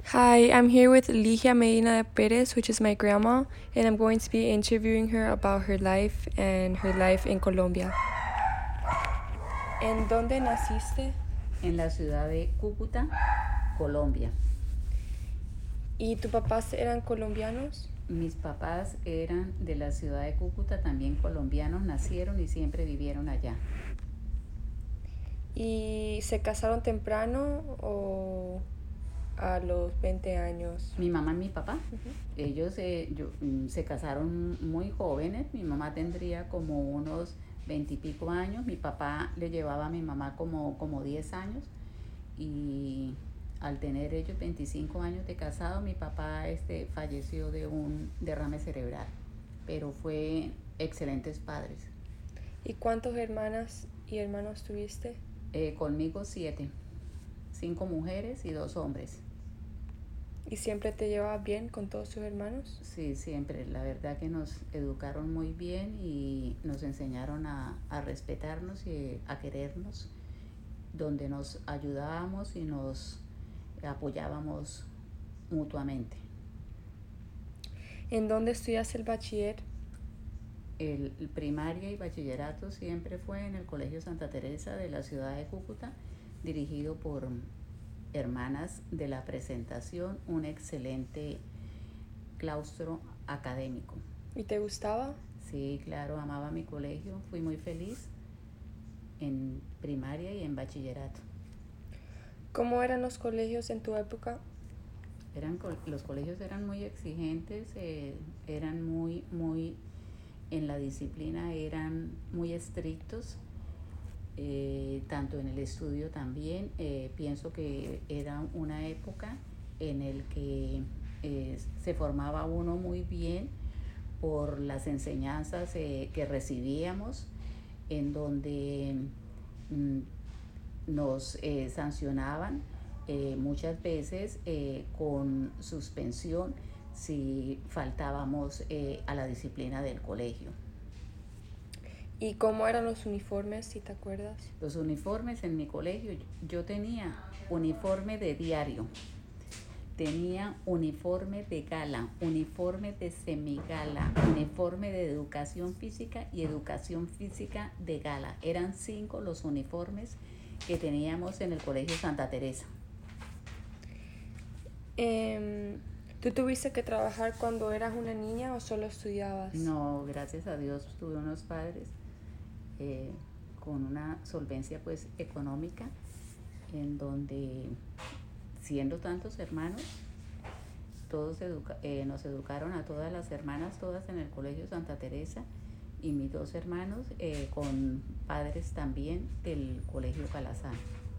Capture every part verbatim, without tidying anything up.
Hi, I'm here with Ligia Medina Perez, which is my grandma, and I'm going to be interviewing her about her life and her life in Colombia. ¿En dónde naciste? En la ciudad de Cúcuta, Colombia. ¿Y tus papás eran colombianos? Mis papás eran de la ciudad de Cúcuta, también colombianos, nacieron y siempre vivieron allá. ¿Y se casaron temprano o a los veinte años? Mi mamá y mi papá, uh-huh. ellos eh, yo, se casaron muy jóvenes. Mi mamá tendría como unos veintipico años, mi papá le llevaba a mi mamá como, como diez años, y al tener ellos veinticinco años de casado, mi papá este, falleció de un derrame cerebral, pero fue excelentes padres. ¿Y cuántas hermanas y hermanos tuviste? Eh, conmigo siete, cinco mujeres y dos hombres. ¿Y siempre te llevabas bien con todos tus hermanos? Sí, siempre. La verdad que nos educaron muy bien y nos enseñaron a, a respetarnos y a querernos, donde nos ayudábamos y nos apoyábamos mutuamente. ¿En dónde estudiaste el bachiller? El, el primaria y bachillerato siempre fue en el Colegio Santa Teresa de la ciudad de Cúcuta, dirigido por Hermanas de la Presentación, un excelente claustro académico. ¿Y te gustaba? Sí, claro, amaba mi colegio, fui muy feliz en primaria y en bachillerato. ¿Cómo eran los colegios en tu época? Eran, los colegios eran muy exigentes, eh, eran muy, muy, en la disciplina eran muy estrictos, eh, tanto en el estudio también. Eh, pienso que era una época en el que eh, se formaba uno muy bien por las enseñanzas eh, que recibíamos, en donde mm, nos eh, sancionaban eh, muchas veces eh, con suspensión si faltábamos eh, a la disciplina del colegio. ¿Y cómo eran los uniformes, si te acuerdas? Los uniformes en mi colegio, yo tenía uniforme de diario, tenía uniforme de gala, uniforme de semigala, uniforme de educación física y educación física de gala. Eran cinco los uniformes que teníamos en el Colegio Santa Teresa. Eh, ¿Tú tuviste que trabajar cuando eras una niña o solo estudiabas? No, gracias a Dios tuve unos padres eh, con una solvencia pues económica, en donde, siendo tantos hermanos, todos educa- eh, nos educaron a todas las hermanas, todas en el Colegio Santa Teresa, y mis dos hermanos eh, con padres también del Colegio Calazán.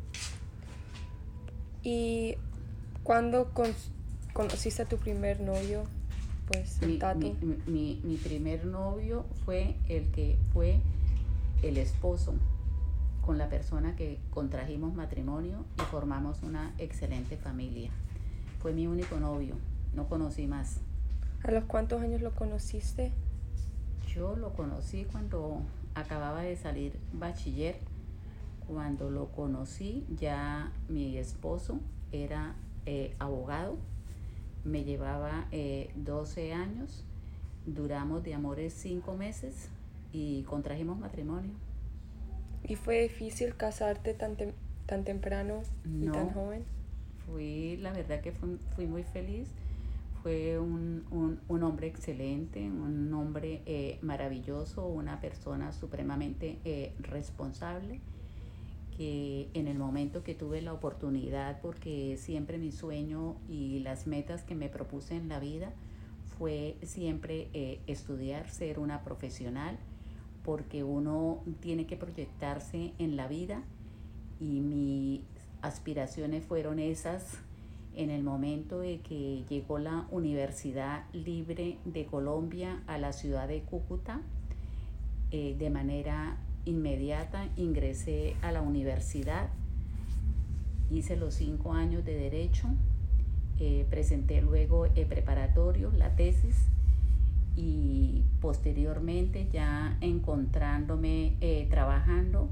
¿Y cuándo con- conociste a tu primer novio? Pues el mi, Tato. Mi, mi, mi primer novio fue el que fue el esposo con la persona que contrajimos matrimonio y formamos una excelente familia. Fue mi único novio, no conocí más. ¿A los cuántos años lo conociste? Yo lo conocí cuando acababa de salir bachiller. Cuando lo conocí, ya mi esposo era eh, abogado, me llevaba eh, doce años, duramos de amores cinco meses y contrajimos matrimonio. ¿Y fue difícil casarte tan, tem- tan temprano y no, tan joven? Fui, la verdad que fui, fui muy feliz. Fue un, un, un hombre excelente, un hombre eh, maravilloso, una persona supremamente eh, responsable, que en el momento que tuve la oportunidad, porque siempre mi sueño y las metas que me propuse en la vida fue siempre eh, estudiar, ser una profesional, porque uno tiene que proyectarse en la vida, y mis aspiraciones fueron esas. En el momento de que llegó la Universidad Libre de Colombia a la ciudad de Cúcuta, eh, de manera inmediata ingresé a la universidad, hice los cinco años de Derecho, eh, presenté luego el preparatorio, la tesis, y posteriormente, ya encontrándome eh, trabajando,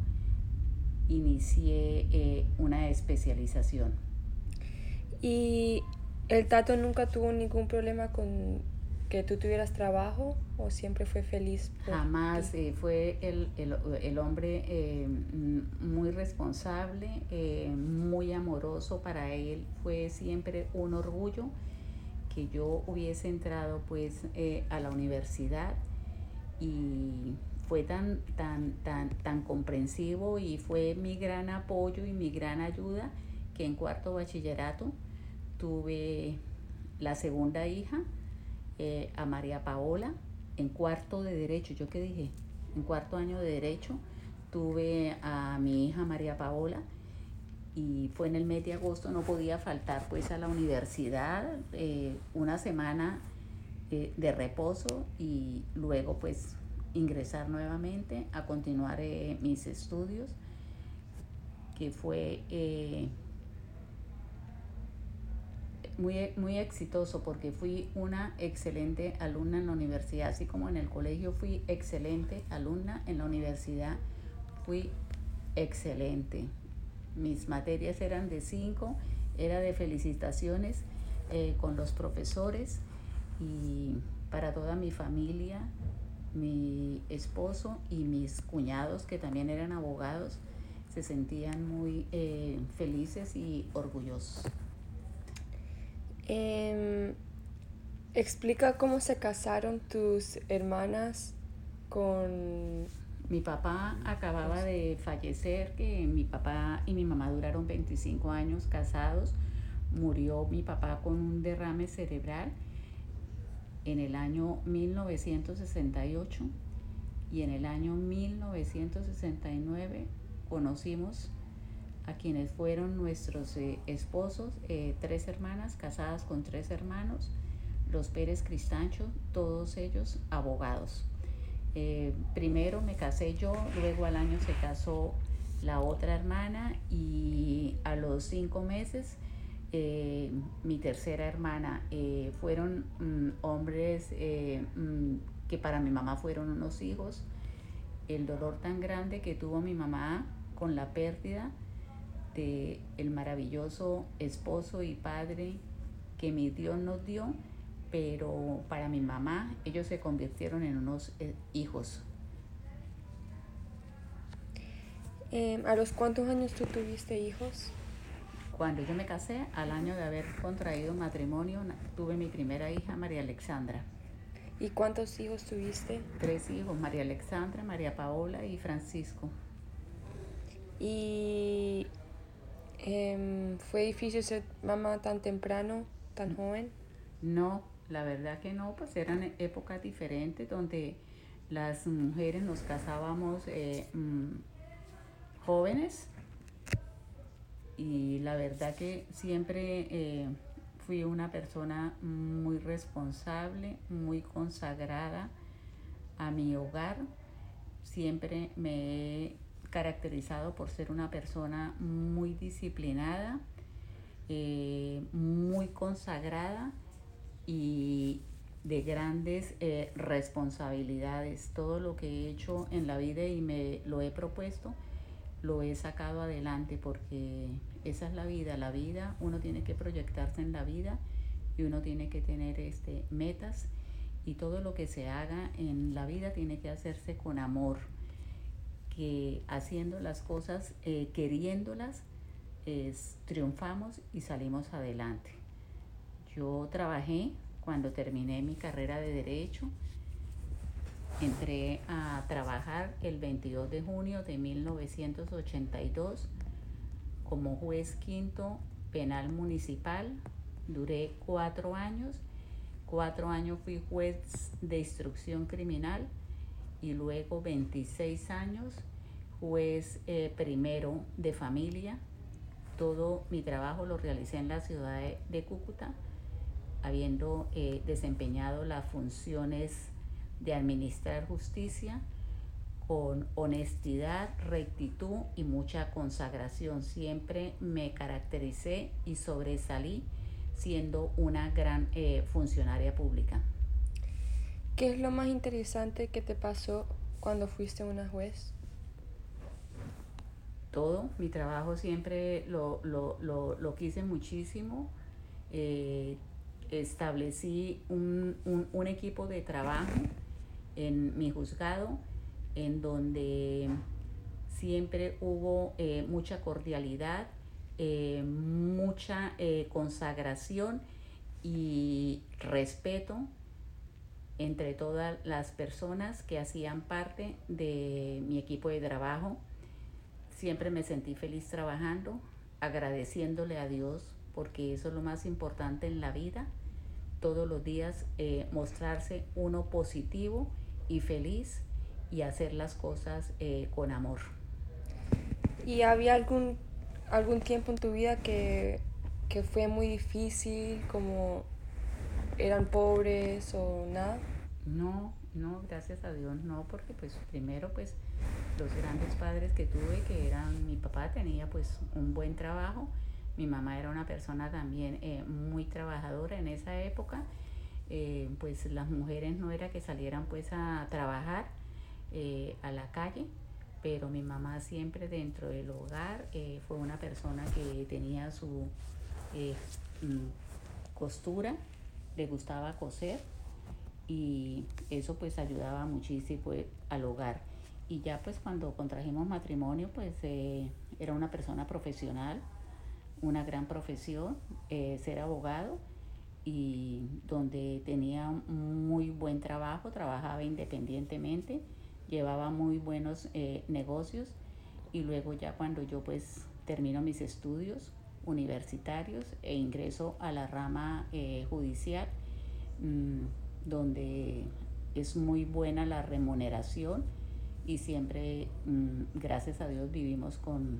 inicié eh, una especialización. ¿Y ¿El tato nunca tuvo ningún problema con que tú tuvieras trabajo o siempre fue feliz por Jamás ti? eh, fue el, el, el hombre eh, muy responsable, eh, muy amoroso. Para él fue siempre un orgullo que yo hubiese entrado pues eh, a la universidad, y fue tan, tan, tan, tan comprensivo y fue mi gran apoyo y mi gran ayuda que en cuarto bachillerato tuve la segunda hija, eh, a María Paola. En cuarto de derecho, ¿yo qué dije? En cuarto año de derecho tuve a mi hija María Paola, y fue en el mes de agosto. No podía faltar pues a la universidad, eh, una semana eh, de reposo, y luego pues ingresar nuevamente a continuar eh, mis estudios, que fue eh, muy, muy exitoso porque fui una excelente alumna en la universidad. Así como en el colegio fui excelente alumna, en la universidad fui excelente. Mis materias eran de cinco, era de felicitaciones eh, con los profesores, y para toda mi familia, mi esposo y mis cuñados, que también eran abogados, se sentían muy eh, felices y orgullosos. Em, explica cómo se casaron tus hermanas con Mi papá acababa los... de fallecer, que mi papá y mi mamá duraron veinticinco años casados. Murió mi papá con un derrame cerebral en el año mil novecientos sesenta y ocho, y en el año mil novecientos sesenta y nueve conocimos a quienes fueron nuestros eh, esposos, eh, tres hermanas casadas con tres hermanos, los Pérez Cristancho, todos ellos abogados. Eh, primero me casé yo, luego al año se casó la otra hermana, y a los cinco meses eh, mi tercera hermana. Eh, fueron mm, hombres eh, mm, que para mi mamá fueron unos hijos. El dolor tan grande que tuvo mi mamá con la pérdida de el maravilloso esposo y padre que mi Dios nos dio, pero para mi mamá ellos se convirtieron en unos eh, hijos. Em, ¿a los cuántos años tú tuviste hijos? Cuando yo me casé, al año de haber contraído matrimonio, tuve mi primera hija, María Alexandra. ¿Y cuántos hijos tuviste? Tres hijos: María Alexandra, María Paola y Francisco. ¿Y em, fue difícil ser mamá tan temprano, tan joven? No, la verdad que no, pues eran épocas diferentes donde las mujeres nos casábamos eh, mmm, jóvenes, y la verdad que siempre eh, fui una persona muy responsable, muy consagrada a mi hogar. Siempre me he caracterizado por ser una persona muy disciplinada, eh, muy consagrada y de grandes eh, responsabilidades. Todo lo que he hecho en la vida y me lo he propuesto, lo he sacado adelante, porque esa es la vida. La vida, uno tiene que proyectarse en la vida, y uno tiene que tener este, metas, y todo lo que se haga en la vida tiene que hacerse con amor, que haciendo las cosas, eh, queriéndolas, es, triunfamos y salimos adelante. Yo trabajé cuando terminé mi carrera de Derecho. Entré a trabajar el veintidós de junio de mil novecientos ochenta y dos como juez quinto penal municipal. Duré cuatro años. Cuatro años fui juez de instrucción criminal, y luego veintiséis años juez eh, primero de familia. Todo mi trabajo lo realicé en la ciudad de, de Cúcuta, habiendo eh, desempeñado las funciones de administrar justicia con honestidad, rectitud y mucha consagración. Siempre me caractericé y sobresalí siendo una gran eh, funcionaria pública. ¿Qué es lo más interesante que te pasó cuando fuiste una juez? Todo, mi trabajo siempre lo, lo, lo, lo quise muchísimo. Eh, establecí un, un, un equipo de trabajo en mi juzgado en donde siempre hubo eh, mucha cordialidad, eh, mucha eh, consagración y respeto entre todas las personas que hacían parte de mi equipo de trabajo. Siempre me sentí feliz trabajando, agradeciéndole a Dios, porque eso es lo más importante en la vida. Todos los días eh, mostrarse uno positivo y feliz y hacer las cosas eh, con amor. ¿Y había algún, algún tiempo en tu vida que, que fue muy difícil, como eran pobres o nada? No, no, gracias a Dios no, porque pues primero pues los grandes padres que tuve, que eran, mi papá tenía pues un buen trabajo, mi mamá era una persona también eh, muy trabajadora en esa época, eh, pues las mujeres no era que salieran pues a trabajar eh, a la calle, pero mi mamá siempre dentro del hogar eh, fue una persona que tenía su eh, mm, costura, le gustaba coser y eso pues ayudaba muchísimo pues, al hogar. Y ya pues cuando contrajimos matrimonio pues eh, era una persona profesional, una gran profesión, eh, ser abogado y donde tenía muy buen trabajo, trabajaba independientemente, llevaba muy buenos eh, negocios y luego ya cuando yo pues termino mis estudios universitarios e ingreso a la rama eh, judicial, mmm, donde es muy buena la remuneración y siempre, mmm, gracias a Dios, vivimos con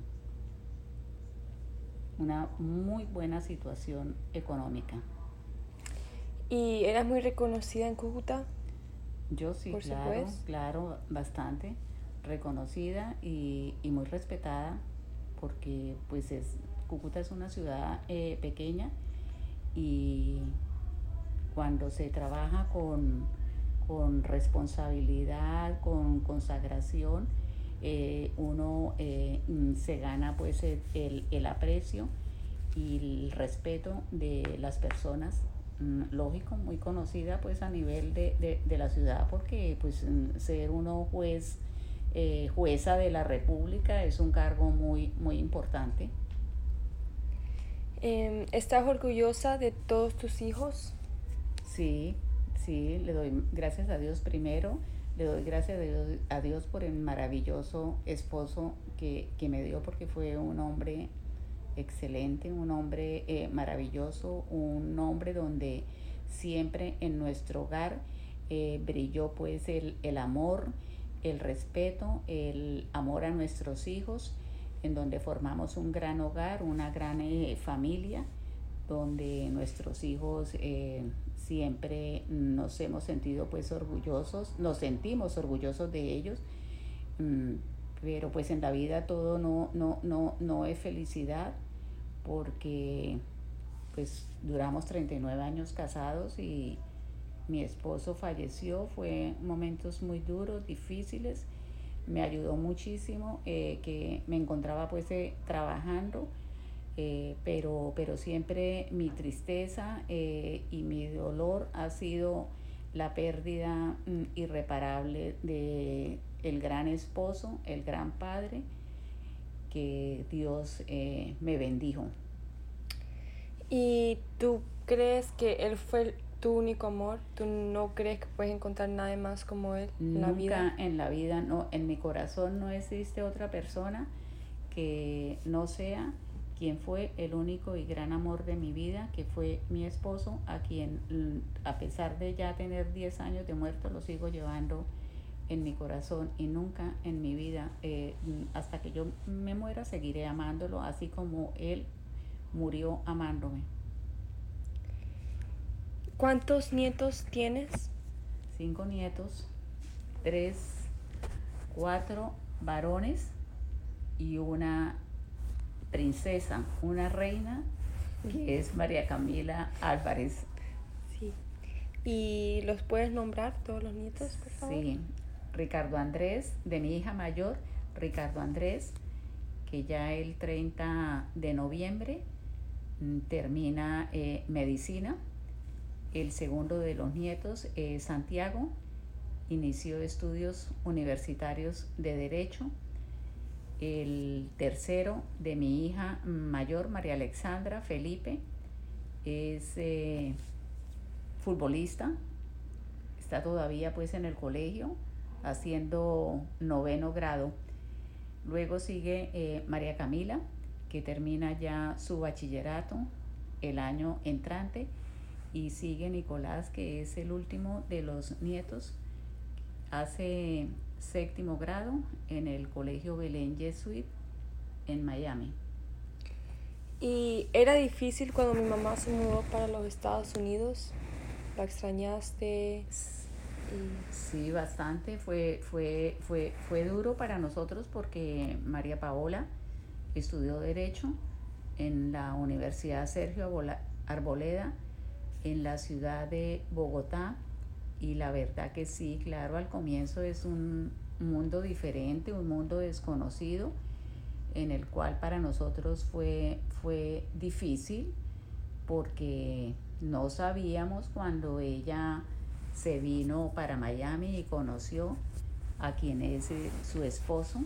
una muy buena situación económica. ¿Y eras muy reconocida en Cúcuta? Yo sí, Por claro, supuesto. claro, bastante reconocida y, y muy respetada porque pues es, Cúcuta es una ciudad eh, pequeña y cuando se trabaja con, con responsabilidad, con consagración, eh, uno eh, se gana pues el, el, el aprecio y el respeto de las personas, lógico, muy conocida pues a nivel de, de, de la ciudad porque pues ser uno juez, eh, jueza de la República es un cargo muy, muy importante. Eh, ¿Estás orgullosa de todos tus hijos? Sí, sí, le doy gracias a Dios primero, le doy gracias a Dios, a Dios por el maravilloso esposo que, que me dio porque fue un hombre excelente, un hombre eh, maravilloso, un hombre donde siempre en nuestro hogar eh, brilló pues el, el amor, el respeto, el amor a nuestros hijos, en donde formamos un gran hogar, una gran eh, familia, donde nuestros hijos eh, siempre nos hemos sentido pues orgullosos, nos sentimos orgullosos de ellos, mm, pero pues en la vida todo no, no, no, no es felicidad porque pues duramos treinta y nueve años casados y mi esposo falleció, fue momentos muy duros, difíciles, me ayudó muchísimo, eh, que me encontraba pues eh, trabajando, eh, pero, pero siempre mi tristeza eh, y mi dolor ha sido la pérdida mm, irreparable de el gran esposo, el gran padre que Dios eh, me bendijo. ¿Y tú crees que él fue tu único amor? ¿Tú no crees que puedes encontrar nadie más como él en la vida? Nunca en la vida, no, en mi corazón no existe otra persona que no sea quien fue el único y gran amor de mi vida, que fue mi esposo, a quien a pesar de ya tener diez años de muerto lo sigo llevando en mi corazón y nunca en mi vida, eh, hasta que yo me muera, seguiré amándolo, así como él murió amándome. ¿Cuántos nietos tienes? Cinco nietos, tres, cuatro varones y una princesa, una reina, que es María Camila Álvarez. Sí. ¿Y los puedes nombrar, todos los nietos, por favor? Sí, Ricardo Andrés, de mi hija mayor, Ricardo Andrés, que ya el treinta de noviembre mm, termina eh, medicina. El segundo de los nietos, eh, Santiago, inició estudios universitarios de Derecho. El tercero de mi hija mayor, María Alexandra Felipe, es eh, futbolista, está todavía pues en el colegio haciendo noveno grado. Luego sigue eh, María Camila, que termina ya su bachillerato el año entrante, y sigue Nicolás, que es el último de los nietos, hace séptimo grado en el colegio Belén Jesuit en Miami. ¿Y era difícil cuando mi mamá se mudó para los Estados Unidos? ¿La extrañaste? Y... Sí, bastante. Fue, fue, fue, fue duro para nosotros porque María Paola estudió Derecho en la Universidad Sergio Arboleda en la ciudad de Bogotá, y la verdad que sí, claro, al comienzo es un mundo diferente, un mundo desconocido, en el cual para nosotros fue, fue difícil porque no sabíamos cuando ella se vino para Miami y conoció a quien es eh, su esposo.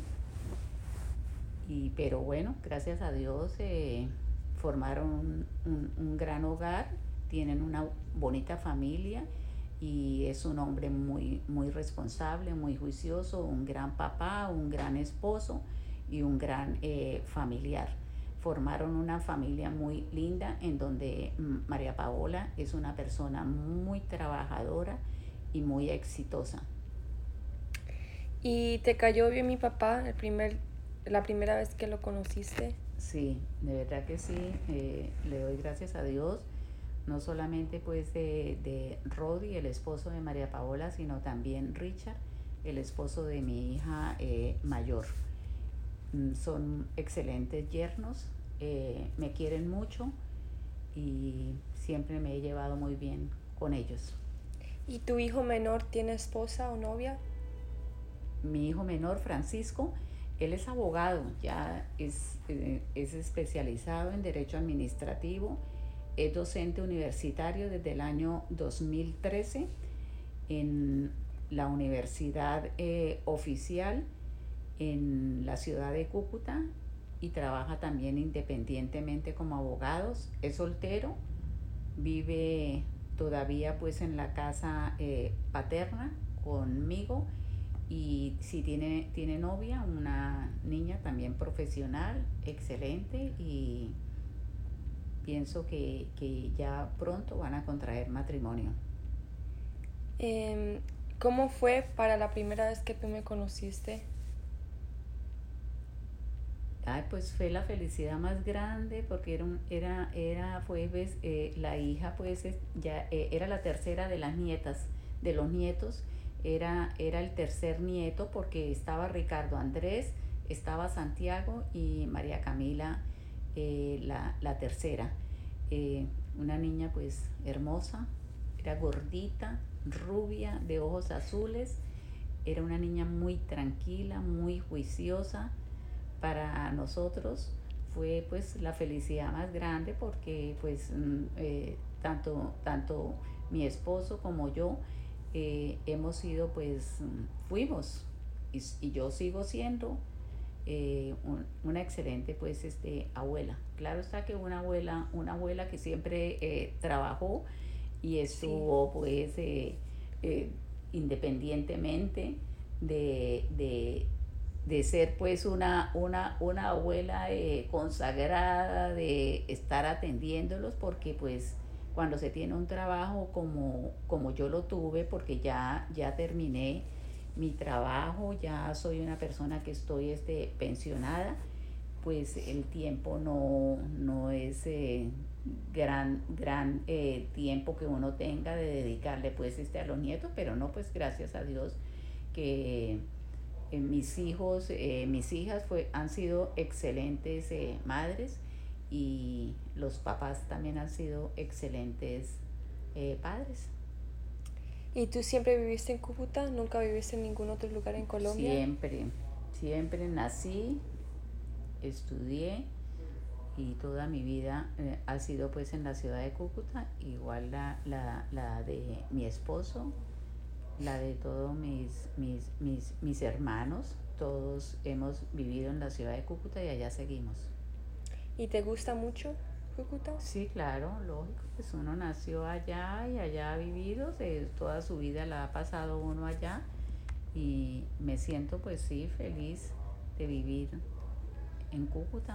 Y, pero bueno, gracias a Dios eh, formaron un, un, un gran hogar, tienen una bonita familia, y es un hombre muy, muy responsable, muy juicioso, un gran papá, un gran esposo y un gran eh, familiar. Formaron una familia muy linda en donde María Paola es una persona muy trabajadora y muy exitosa. ¿Y te cayó bien mi papá el primer, la primera vez que lo conociste? Sí, de verdad que sí, eh, le doy gracias a Dios, no solamente pues de, de Rodi, el esposo de María Paola, sino también Richard, el esposo de mi hija eh, mayor. Son excelentes yernos, eh, me quieren mucho y siempre me he llevado muy bien con ellos. ¿Y tu hijo menor tiene esposa o novia? Mi hijo menor, Francisco, él es abogado, ya es, eh, es especializado en Derecho Administrativo, es docente universitario desde el año dos mil trece en la Universidad eh, Oficial en la ciudad de Cúcuta, y trabaja también independientemente como abogado. Es soltero, vive todavía pues en la casa eh, paterna conmigo, y si tiene, tiene novia, una niña también profesional, excelente, y pienso que, que ya pronto van a contraer matrimonio. Eh, ¿Cómo fue para la primera vez que tú me conociste? Ay, pues fue la felicidad más grande porque era, un, era, era fue ves, eh, la hija, pues es, ya eh, era la tercera de las nietas, de los nietos, era, era el tercer nieto porque estaba Ricardo Andrés, estaba Santiago y María Camila, eh, la, la tercera. Eh, una niña pues hermosa, era gordita, rubia, de ojos azules, era una niña muy tranquila, muy juiciosa. Para nosotros fue pues la felicidad más grande porque pues eh, tanto, tanto mi esposo como yo eh, hemos sido pues fuimos y, y yo sigo siendo eh, un, una excelente pues este abuela. Claro está que una abuela, una abuela que siempre eh, trabajó y estuvo sí. pues eh, eh, independientemente de, de de ser pues una, una, una abuela eh, consagrada, de estar atendiéndolos, porque pues cuando se tiene un trabajo como, como yo lo tuve, porque ya, ya terminé mi trabajo, ya soy una persona que estoy este, pensionada, pues el tiempo no, no es eh, gran, gran eh, tiempo que uno tenga de dedicarle pues este, a los nietos, pero no, pues gracias a Dios que Eh, mis hijos, eh, mis hijas fue, han sido excelentes eh, madres, y los papás también han sido excelentes eh, padres. ¿Y tú siempre viviste en Cúcuta? ¿Nunca viviste en ningún otro lugar en Colombia? Siempre, siempre nací, estudié y toda mi vida eh, ha sido pues en la ciudad de Cúcuta, igual la, la, la de mi esposo, la de todos mis, mis, mis, mis hermanos, todos hemos vivido en la ciudad de Cúcuta y allá seguimos. ¿Y te gusta mucho Cúcuta? Sí, claro, lógico, pues uno nació allá y allá ha vivido, se- toda su vida la ha pasado uno allá y me siento pues sí feliz de vivir en Cúcuta.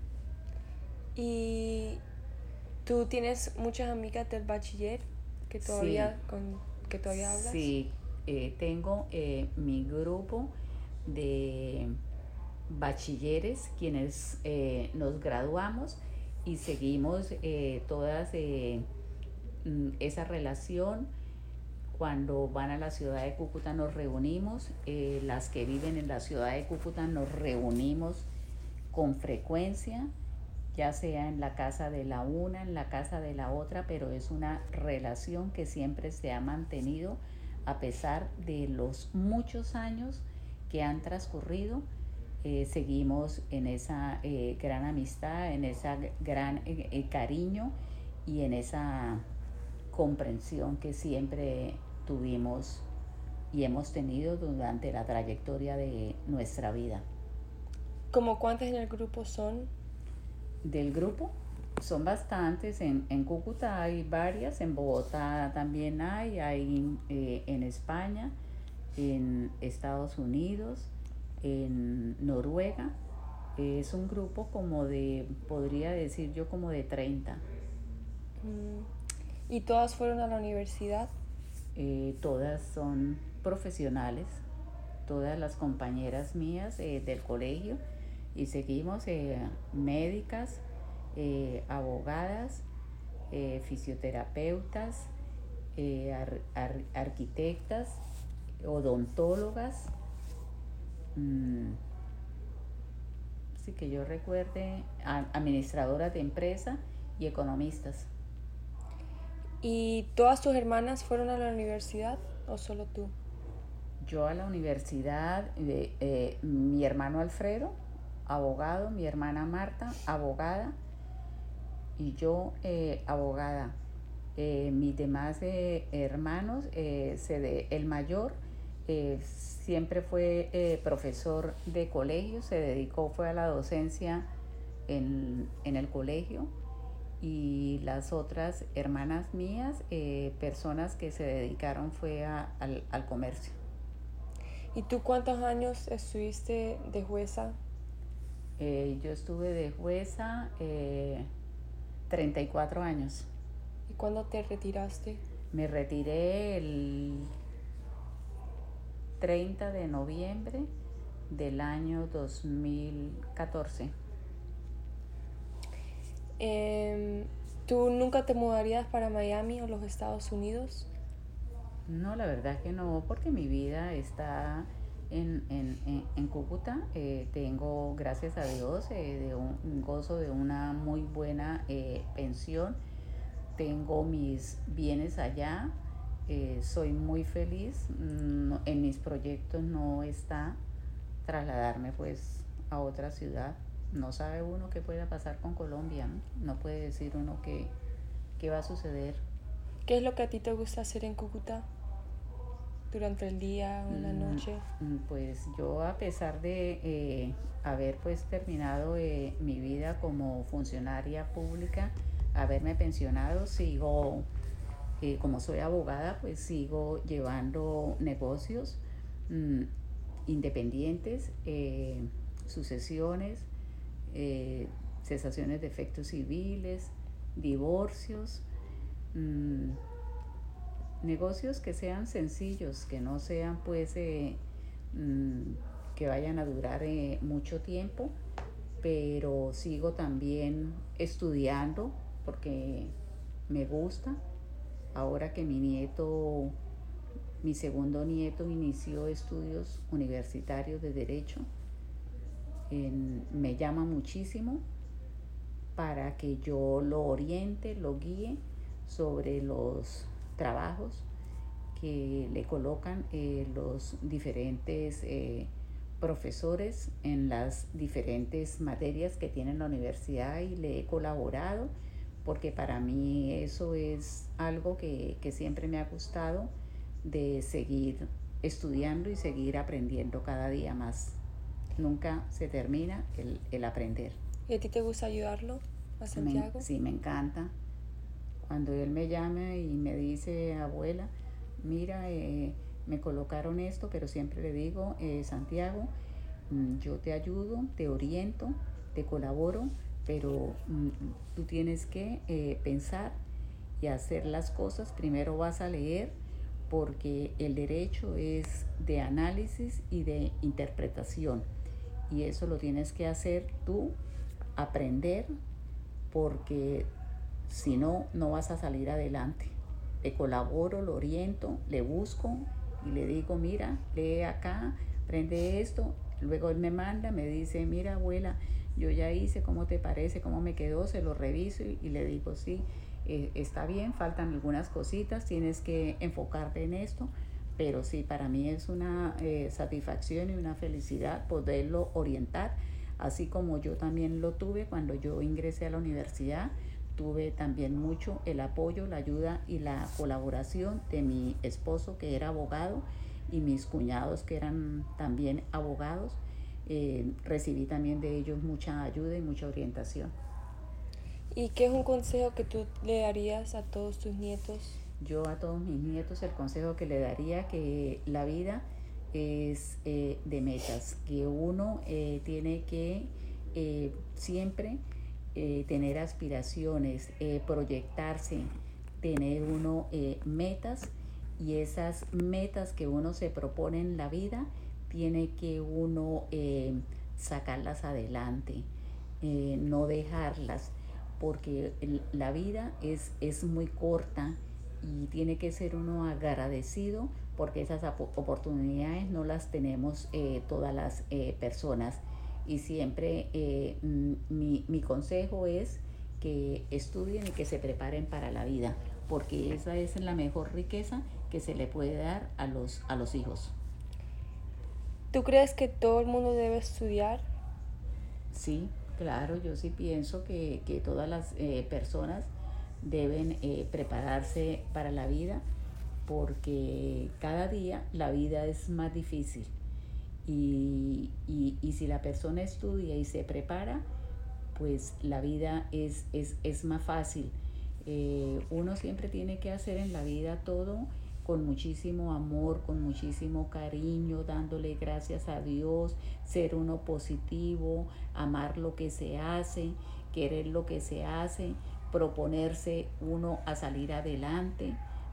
¿Y tú tienes muchas amigas del bachiller que Sí, todavía, con, que todavía hablas? sí, eh, tengo eh, mi grupo de bachilleres quienes eh, nos graduamos y seguimos eh, todas eh, mm, esa relación. Cuando van a la ciudad de Cúcuta nos reunimos, eh, las que viven en la ciudad de Cúcuta nos reunimos con frecuencia, ya sea en la casa de la una, en la casa de la otra, pero es una relación que siempre se ha mantenido a pesar de los muchos años que han transcurrido. Eh, seguimos en esa eh, gran amistad, en ese gran eh, eh, cariño y en esa comprensión que siempre tuvimos y hemos tenido durante la trayectoria de nuestra vida. ¿Cómo cuántas en el grupo son? Del grupo son bastantes, en, en Cúcuta hay varias, en Bogotá también hay, hay eh, en España, en Estados Unidos, en Noruega. Es un grupo como de, podría decir yo, como de treinta. Mm, ¿Y todas fueron a la universidad? Eh, todas son profesionales, todas las compañeras mías eh, del colegio y seguimos eh, médicas, eh, abogadas, eh, fisioterapeutas, eh, ar- ar- arquitectas, odontólogas, mm, sí que yo recuerde, a- administradoras de empresa y economistas. ¿Y todas tus hermanas fueron a la universidad o solo tú? Yo a la universidad, eh, eh, mi hermano Alfredo, abogado, mi hermana Marta, abogada, y yo, eh, abogada. Eh, mis demás eh, hermanos, eh, se de, el mayor eh, siempre fue eh, profesor de colegio, se dedicó, fue a la docencia en, en el colegio, y las otras hermanas mías, eh, personas que se dedicaron fue a, al, al comercio. ¿Y tú cuántos años estuviste de jueza? Eh, yo estuve de jueza eh, treinta y cuatro años. ¿Y cuándo te retiraste? Me retiré el treinta de noviembre del año dos mil catorce. Em, ¿Tú nunca te mudarías para Miami o los Estados Unidos? No, la verdad que no, porque mi vida está en, en, en, en Cúcuta. Eh, tengo, gracias a Dios, eh, de un, un gozo de una muy buena eh, pensión. Tengo mis bienes allá. Eh, soy muy feliz. No, en mis proyectos no está trasladarme pues a otra ciudad. No sabe uno qué pueda pasar con Colombia, ¿no? No puede decir uno qué, qué va a suceder. ¿Qué es lo que a ti te gusta hacer en Cúcuta durante el día o en la Mm, noche? mm, Pues yo, a pesar de eh, haber pues terminado eh, mi vida como funcionaria pública, haberme pensionado, sigo, eh, como soy abogada, pues sigo llevando negocios mm, independientes, eh, sucesiones, eh, cesaciones de efectos civiles, divorcios, mm, negocios que sean sencillos, que no sean pues eh, mm, que vayan a durar eh, mucho tiempo, pero sigo también estudiando porque me gusta. Ahora que mi nieto, mi segundo nieto inició estudios universitarios de derecho, en- me llama muchísimo para que yo lo oriente, lo guíe sobre los trabajos que le colocan eh, los diferentes eh, profesores en las diferentes materias que tiene la universidad y le he colaborado porque para mí eso es algo que, que siempre me ha gustado de seguir estudiando y seguir aprendiendo cada día más. Nunca se termina el, el aprender. ¿Y a ti te gusta ayudarlo a Me, Santiago? sí, me encanta. Cuando él me llama y me dice, abuela, mira, eh, me colocaron esto, pero siempre le digo, eh, Santiago, mm, yo te ayudo, te oriento, te colaboro, pero mm, tú tienes que eh, pensar y hacer las cosas. Primero vas a leer porque el derecho es de análisis y de interpretación y eso lo tienes que hacer tú, aprender, porque si no, no vas a salir adelante. Le colaboro, lo oriento, le busco y le digo, mira, lee acá, prende esto. Luego él me manda, me dice, mira abuela, yo ya hice, ¿cómo te parece? ¿Cómo me quedó? Se lo reviso y, y le digo, sí, eh, está bien, faltan algunas cositas, tienes que enfocarte en esto. Pero sí, para mí es una eh, satisfacción y una felicidad poderlo orientar, así como yo también lo tuve cuando yo ingresé a la universidad. Tuve también mucho el apoyo, la ayuda y la colaboración de mi esposo, que era abogado, y mis cuñados, que eran también abogados. Eh, recibí también de ellos mucha ayuda y mucha orientación. ¿Y qué es un consejo que tú le darías a todos tus nietos? Yo a todos mis nietos el consejo que le daría que la vida es eh, de metas, que uno eh, tiene que eh, siempre eh, tener aspiraciones, eh, proyectarse, tener uno eh, metas, y esas metas que uno se propone en la vida tiene que uno eh, sacarlas adelante, eh, no dejarlas, porque el, la vida es, es muy corta y tiene que ser uno agradecido porque esas oportunidades no las tenemos eh, todas las eh, personas. Y siempre eh, mi, mi consejo es que estudien y que se preparen para la vida, porque esa es la mejor riqueza que se le puede dar a los, a los hijos. ¿Tú crees que todo el mundo debe estudiar? Sí, claro, yo sí pienso que, que todas las eh, personas deben eh, prepararse para la vida, porque cada día la vida es más difícil y, y, y si la persona estudia y se prepara, pues la vida es, es, es más fácil. Eh, uno siempre tiene que hacer en la vida todo con muchísimo amor, con muchísimo cariño, dándole gracias a Dios, ser uno positivo, amar lo que se hace, querer lo que se hace, proponerse uno a salir adelante.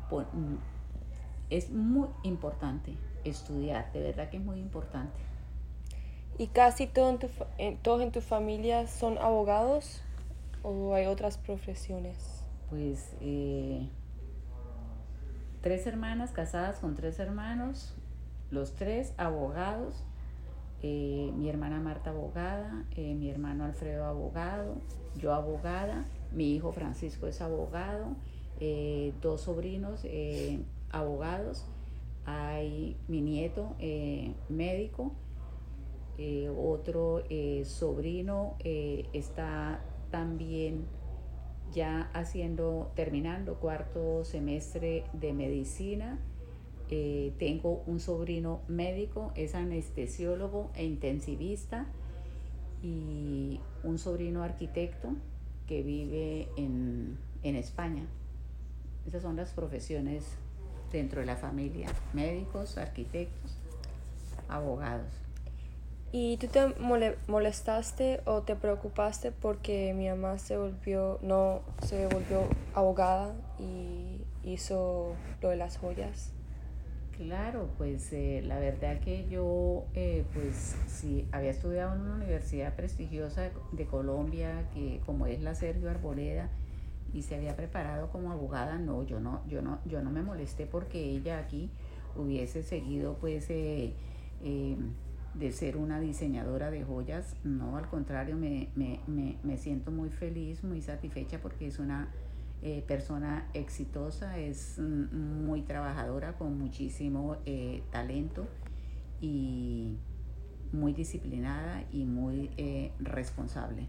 Es muy importante estudiar, de verdad que es muy importante. ¿Y casi todo en tu, en, todos en tu familia son abogados o hay otras profesiones? Pues eh, tres hermanas casadas con tres hermanos, los tres abogados, eh, mi hermana Marta abogada, eh, mi hermano Alfredo abogado, yo abogada, mi hijo Francisco es abogado, eh, dos sobrinos eh, abogados, hay mi nieto eh, médico, eh, otro eh, sobrino eh, está también ya haciendo, terminando cuarto semestre de medicina. Eh, tengo un sobrino médico, es anestesiólogo e intensivista, y un sobrino arquitecto que vive en, en España. Esas son las profesiones dentro de la familia: médicos, arquitectos, abogados. ¿Y tú te mole molestaste o te preocupaste porque mi mamá se volvió, no, se volvió abogada y hizo lo de las joyas? Claro, pues eh, la verdad que yo, eh, pues sí, había estudiado en una universidad prestigiosa de, de Colombia, que como es la Sergio Arboleda, y se había preparado como abogada. No, yo no, yo no, yo no me molesté porque ella aquí hubiese seguido, pues, eh, eh, de ser una diseñadora de joyas. No, al contrario, me, me, me, me siento muy feliz, muy satisfecha, porque es una eh, persona exitosa, es mm, muy trabajadora, con muchísimo eh, talento, y, muy disciplinada y muy eh, responsable.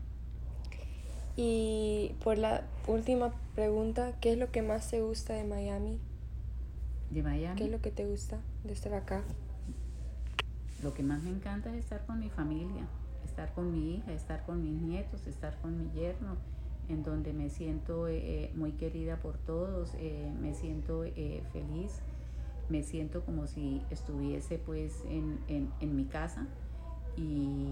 Y por la última pregunta, ¿qué es lo que más te gusta de Miami? ¿De Miami? ¿Qué es lo que te gusta de estar acá? Lo que más me encanta es estar con mi familia, estar con mi hija, estar con mis nietos, estar con mi yerno, en donde me siento eh, muy querida por todos, eh, me siento eh, feliz, me siento como si estuviese pues en, en, en mi casa. Y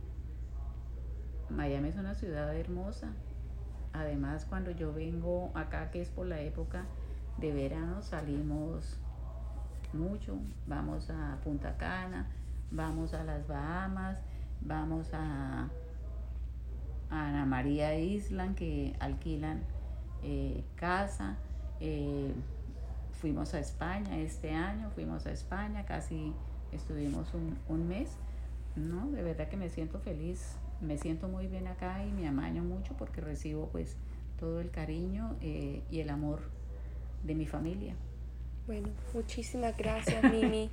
Miami es una ciudad hermosa. Además, cuando yo vengo acá, que es por la época de verano, salimos mucho, vamos a Punta Cana, vamos a las Bahamas, vamos a, a Ana María Island, que alquilan eh, casa, eh, fuimos a España este año, fuimos a España, casi estuvimos un, un mes, ¿no? De verdad que me siento feliz, me siento muy bien acá y me amaño mucho porque recibo pues todo el cariño eh, y el amor de mi familia. Bueno, muchísimas gracias, Mimi.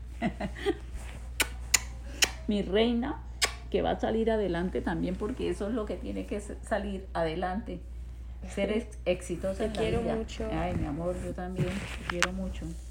Mi reina, que va a salir adelante también, porque eso es lo que tiene que salir adelante, ser ex exitosa te en la quiero vida. mucho. Ay, mi amor, yo también te quiero mucho.